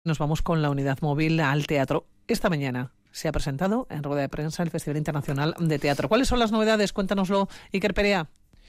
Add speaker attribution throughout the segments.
Speaker 1: Nos vamos con la unidad móvil al teatro. Esta mañana se ha presentado en rueda de prensa el Festival Internacional de Teatro. ¿Cuáles son las novedades? Cuéntanoslo, Iker Perea.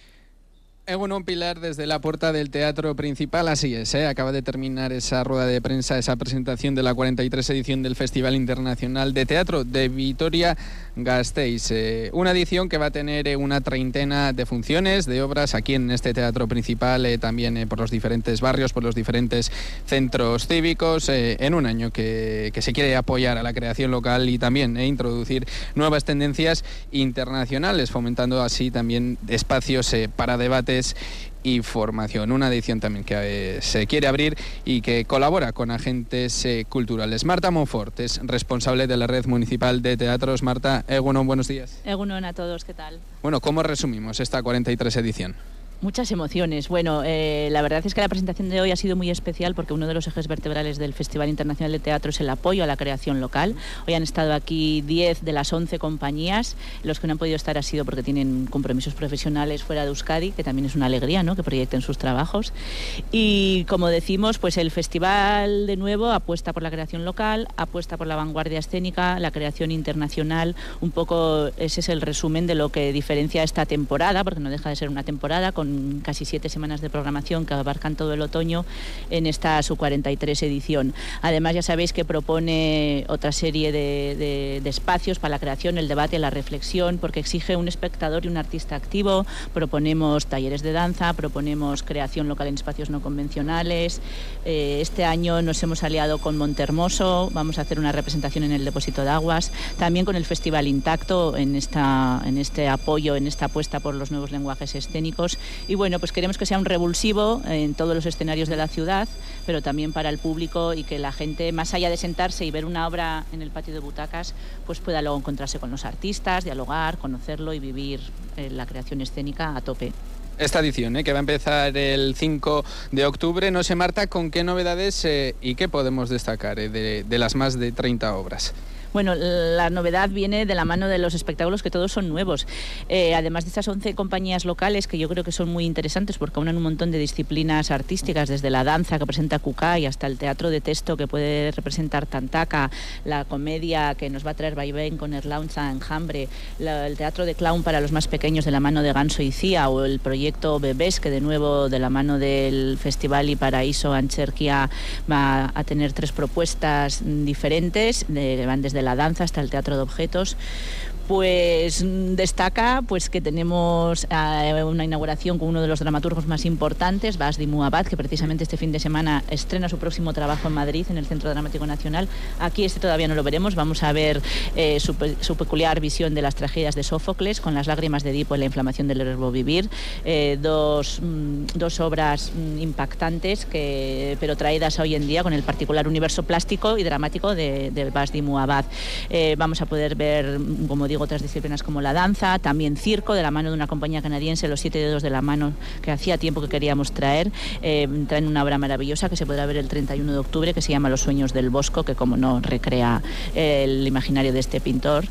Speaker 2: Egunon, Pilar, desde la puerta del teatro principal, así es, acaba de terminar esa rueda de prensa, esa presentación de la 43 edición del Festival Internacional de Teatro de Vitoria-Gasteiz. Una edición que va a tener una treintena de funciones, de obras aquí en este teatro principal, también por los diferentes barrios, por los diferentes centros cívicos, en un año que se quiere apoyar a la creación local y también introducir nuevas tendencias internacionales, fomentando así también espacios para debate y formación. Una edición también que se quiere abrir y que colabora con agentes culturales. Marta Monfort es responsable de la Red Municipal de Teatros. Marta, egunon, buenos días.
Speaker 3: Egunon a todos, ¿qué tal?
Speaker 2: Bueno, ¿cómo resumimos esta 43 edición?
Speaker 3: Muchas emociones. Bueno, la verdad es que la presentación de hoy ha sido muy especial porque uno de los ejes vertebrales del Festival Internacional de Teatro es el apoyo a la creación local. Hoy han estado aquí 10 de las 11 compañías. Los que no han podido estar ha sido porque tienen compromisos profesionales fuera de Euskadi, que también es una alegría, ¿no?, que proyecten sus trabajos. Y como decimos, pues el festival de nuevo apuesta por la creación local, apuesta por la vanguardia escénica, la creación internacional. Un poco ese es el resumen de lo que diferencia esta temporada, porque no deja de ser una temporada con casi 7 semanas de programación que abarcan todo el otoño en esta su 43 edición. Además, ya sabéis que propone otra serie de espacios para la creación, el debate, la reflexión, porque exige un espectador y un artista activo. Proponemos talleres de danza, proponemos creación local en espacios no convencionales. Este año nos hemos aliado con Montehermoso, vamos a hacer una representación en el Depósito de Aguas, también con el Festival Intacto en este apoyo, en esta apuesta por los nuevos lenguajes escénicos. Y bueno, pues queremos que sea un revulsivo en todos los escenarios de la ciudad, pero también para el público, y que la gente, más allá de sentarse y ver una obra en el patio de butacas, pues pueda luego encontrarse con los artistas, dialogar, conocerlo y vivir la creación escénica a tope.
Speaker 2: Esta edición, que va a empezar el 5 de octubre, no sé, Marta, ¿con qué novedades y qué podemos destacar de las más de 30 obras?
Speaker 3: Bueno, la novedad viene de la mano de los espectáculos, que todos son nuevos. Además de estas 11 compañías locales, que yo creo que son muy interesantes porque unen un montón de disciplinas artísticas, desde la danza que presenta Kukai hasta el teatro de texto que puede representar Tantaka, la comedia que nos va a traer Vaivén con Erlaunza Enjambre, el teatro de clown para los más pequeños de la mano de Ganso y Cía, o el proyecto Bebés, que de nuevo de la mano del Festival y Paraíso Ancherquia va a tener 3 propuestas diferentes, que van desde la danza hasta el teatro de objetos. Pues destaca pues que tenemos una inauguración con uno de los dramaturgos más importantes, Vasdi Muabad, que precisamente este fin de semana estrena su próximo trabajo en Madrid, en el Centro Dramático Nacional. Aquí todavía no lo veremos, vamos a ver su peculiar visión de las tragedias de Sófocles, con las lágrimas de Edipo y la inflamación del verbo vivir. Dos obras impactantes, pero traídas hoy en día con el particular universo plástico y dramático de Vasdi Muabad. Vamos a poder ver, como digo, otras disciplinas como la danza, también circo, de la mano de una compañía canadiense, Los 7 dedos de la mano, que hacía tiempo que queríamos traer. Traen una obra maravillosa que se podrá ver el 31 de octubre, que se llama Los sueños del Bosco, que como no recrea el imaginario de este pintor.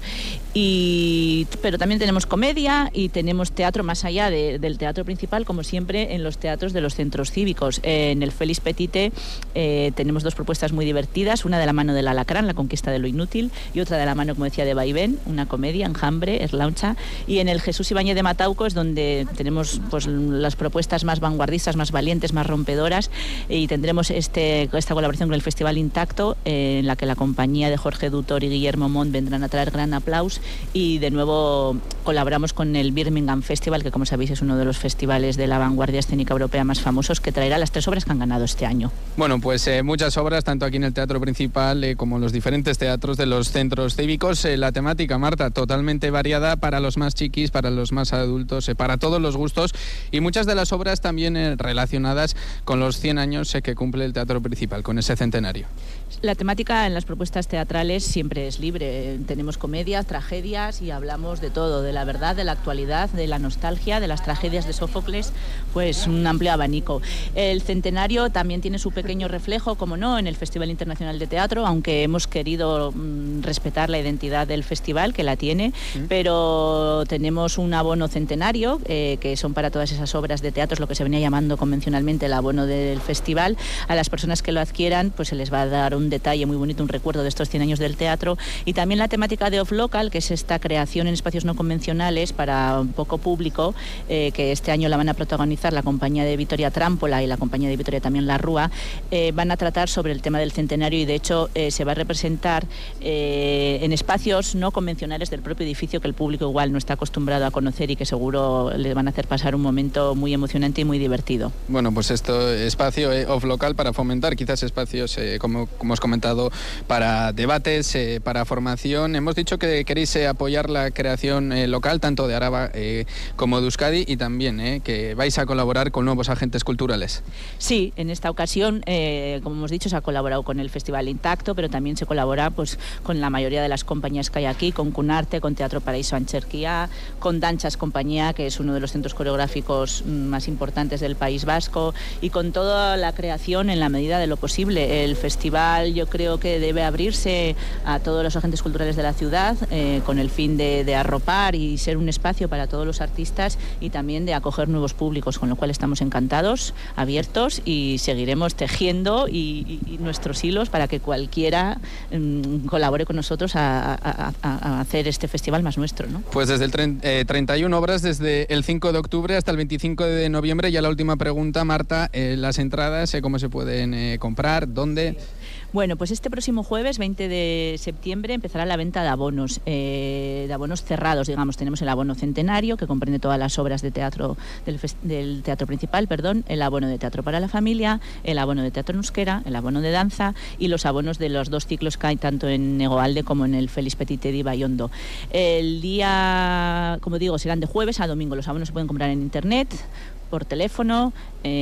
Speaker 3: Pero también tenemos comedia y tenemos teatro más allá del teatro principal, como siempre en los teatros de los centros cívicos. En el Félix Petite tenemos 2 propuestas muy divertidas, una de la mano del Alacrán, La conquista de lo inútil, y otra de la mano, como decía, de Vaivén, una comedia, Enjambre, Erlauncha. Y en el Jesús Ibáñez de Matauco es donde tenemos pues las propuestas más vanguardistas, más valientes, más rompedoras, y tendremos esta colaboración con el Festival Intacto, en la que la compañía de Jorge Dutor y Guillermo Montt vendrán a traer gran aplauso, y de nuevo colaboramos con el Birmingham Festival, que como sabéis es uno de los festivales de la vanguardia escénica europea más famosos, que traerá las 3 obras que han ganado este año.
Speaker 2: Bueno, pues muchas obras, tanto aquí en el teatro principal como en los diferentes teatros de los centros cívicos. La temática, Marta, totalmente variada para los más chiquis, para los más adultos, para todos los gustos, y muchas de las obras también relacionadas con los 100 años que cumple el teatro principal, con ese centenario.
Speaker 3: La temática en las propuestas teatrales siempre es libre. Tenemos comedias, tragedias, y hablamos de todo, de la verdad, de la actualidad, de la nostalgia, de las tragedias de Sófocles, pues un amplio abanico. El centenario también tiene su pequeño reflejo, como no, en el Festival Internacional de Teatro, aunque hemos querido respetar la identidad del festival, que la tiene, pero tenemos un abono centenario, que son para todas esas obras de teatro, es lo que se venía llamando convencionalmente el abono del festival. A las personas que lo adquieran, pues se les va a dar un detalle muy bonito, un recuerdo de estos 100 años del teatro, y también la temática de Off Local, que es esta creación en espacios no convencionales para un poco público, que este año la van a protagonizar la compañía de Vitoria Trámpola y la compañía de Vitoria también La Rúa. Van a tratar sobre el tema del centenario y de hecho se va a representar en espacios no convencionales del propio edificio, que el público igual no está acostumbrado a conocer y que seguro le van a hacer pasar un momento muy emocionante y muy divertido.
Speaker 2: Bueno, pues esto, espacio Off Local para fomentar quizás espacios, como hemos comentado, para debates, para formación. Hemos dicho que queréis apoyar la creación local, tanto de Araba como de Euskadi, y también que vais a colaborar con nuevos agentes culturales.
Speaker 3: Sí, en esta ocasión, como hemos dicho, se ha colaborado con el Festival Intacto, pero también se colabora pues con la mayoría de las compañías que hay aquí, con Cunarte, con Teatro Paraíso Ancherquía, con Danchas Compañía, que es uno de los centros coreográficos más importantes del País Vasco, y con toda la creación en la medida de lo posible. El festival yo creo que debe abrirse a todos los agentes culturales de la ciudad, con el fin de arropar y ser un espacio para todos los artistas y también de acoger nuevos públicos, con lo cual estamos encantados, abiertos, y seguiremos tejiendo y nuestros hilos para que cualquiera colabore con nosotros a hacer este festival más nuestro, ¿no?
Speaker 2: Pues desde el 31 obras, desde el 5 de octubre hasta el 25 de noviembre. Ya la última pregunta, Marta, las entradas, ¿cómo se pueden comprar? ¿Dónde?
Speaker 3: Bueno, pues este próximo jueves, 20 de septiembre, empezará la venta de abonos cerrados, digamos. Tenemos el abono centenario, que comprende todas las obras de teatro del teatro principal, el abono de teatro para la familia, el abono de teatro en euskera, el abono de danza y los abonos de los 2 ciclos que hay tanto en Negoalde como en el Félix Petite de Baiondo. El día, como digo, serán de jueves a domingo. Los abonos se pueden comprar en internet, por teléfono,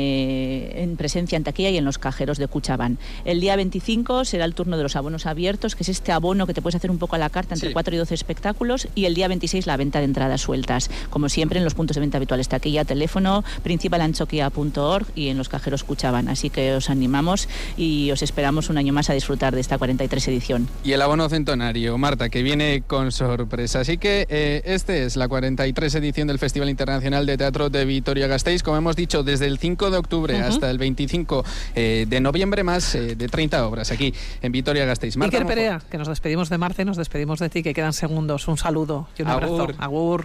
Speaker 3: en presencia en taquilla y en los cajeros de Kutxabank. El día 25 será el turno de los abonos abiertos, que es este abono que te puedes hacer un poco a la carta entre 4 y 12 espectáculos, y el día 26 la venta de entradas sueltas, como siempre en los puntos de venta habituales, taquilla, teléfono, principalanchoquia.org y en los cajeros Kutxabank. Así que os animamos y os esperamos un año más a disfrutar de esta 43 edición.
Speaker 2: Y el abono centenario, Marta, que viene con sorpresa. Así que este es la 43 edición del Festival Internacional de Teatro de Vitoria-Gasteiz, como hemos dicho, desde el 5 de octubre hasta el 25 de noviembre, más de 30 obras aquí en Vitoria-Gasteiz.
Speaker 1: Iker Perea, que nos despedimos de Marta y nos despedimos de ti, que quedan segundos. Un saludo y un abrazo.
Speaker 2: Agur.